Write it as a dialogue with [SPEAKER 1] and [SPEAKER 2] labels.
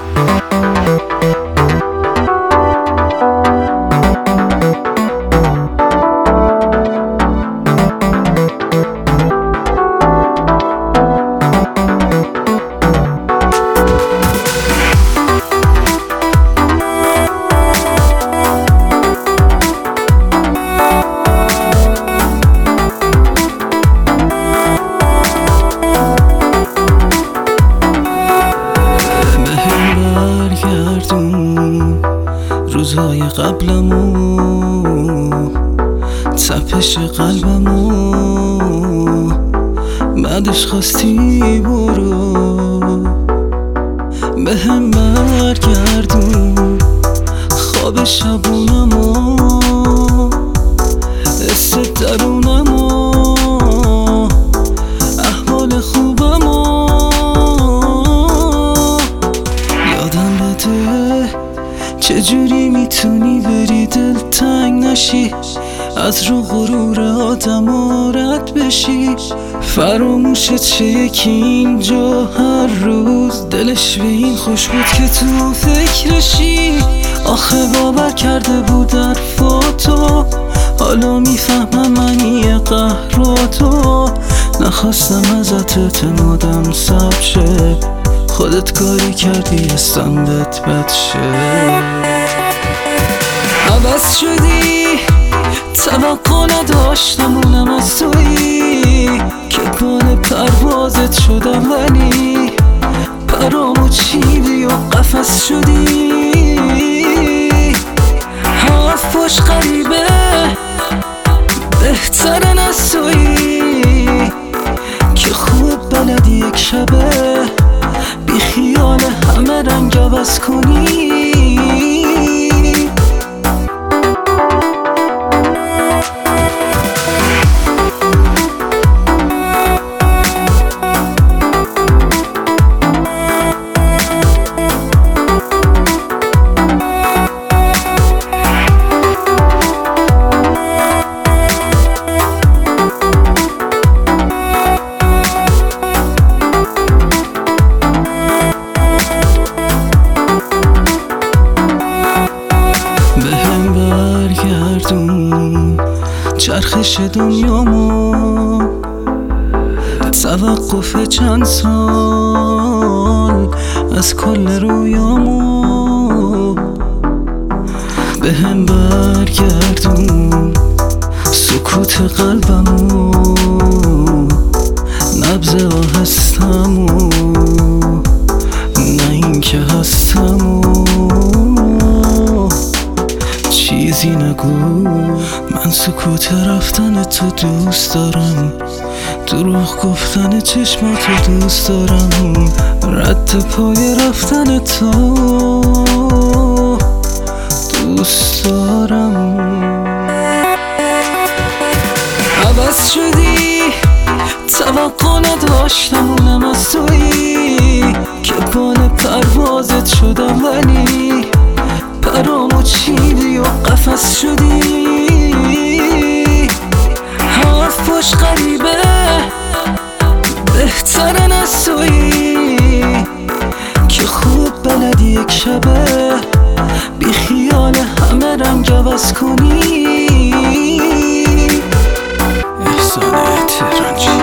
[SPEAKER 1] روزهای قبلمو، تپش قلبمو، بعدش خواستی برو. بهم برگردون خواب شبونمو، حس درونمو، احوال خوبمو یادم بده. چجوری میتونی بری دلتنگ نشی، از رو غرور آدم رد بشی؟ فراموشت شه یکی اینجا هر روز دلش به این خوش بود که تو فکرشی. آخه باور کرده بود حرفاتو، حالا میفهمم منی قهراتو. نخواستم ازت اعتمادم ثبت شه، خودت کاری کردی استندت بد شه. عوض شدی، توقع نداشتم اونم از تویی که بال پروازت شدم، ولی پرامو چیدی و قفس شدی. حرف باش غریبه بهترن از تویی که خوب بلدی یک شبه بی خیال همه رنگ عوض کنی. چرخش دنیامو، توقف چند سال از کل رویامو. بهم برگردون سکوت قلبمو، نبض آهستمو، نه این که هستمو. چیزی نگو، من سکوت رفتن تو دوست دارم، دروغ گفتن چشماتو دوست دارم، رد پای رفتن تو دوست دارم. عوض شدی، توقع نداشتم اونم از تویی که بال پروازت شدم، ولی پرامو چیدی و قفس شدی. حرف باش غریبه بهترن از تویی که خوب بلدی یک شبه بی خیال همه رنگ عوض کنی. احسان تهرانچی.